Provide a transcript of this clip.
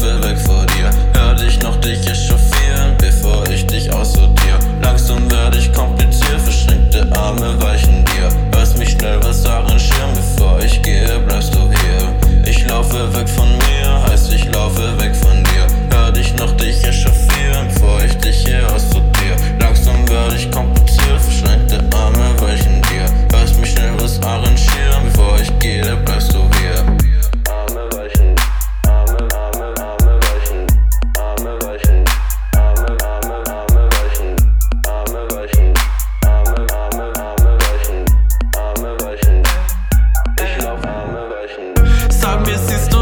laufe weg vor dir. Hör dich noch dich echauffieren, bevor ich dich aussortiere. Langsam werde ich kompliziert, verschränkte Arme weichen dir. Hörst mich schnell was arrangieren, bevor ich gehe, bleibst du hier. Ich laufe weg von mir, heißt ich laufe weg von dir. Hör dich noch dich echauffieren, bevor ich dich hier aussortiere. Langsam werde ich kompliziert, verschränkte Arme weichen dir. Hörst mich schnell was arrangieren, bevor ich gehe, bleibst du hier. Arme weichen, Arme weichen, Arme weichen, Arme weichen, Arme weichen, Arme weichen, Arme weichen. Ich lauf Arme weichen. Sag mir, siehst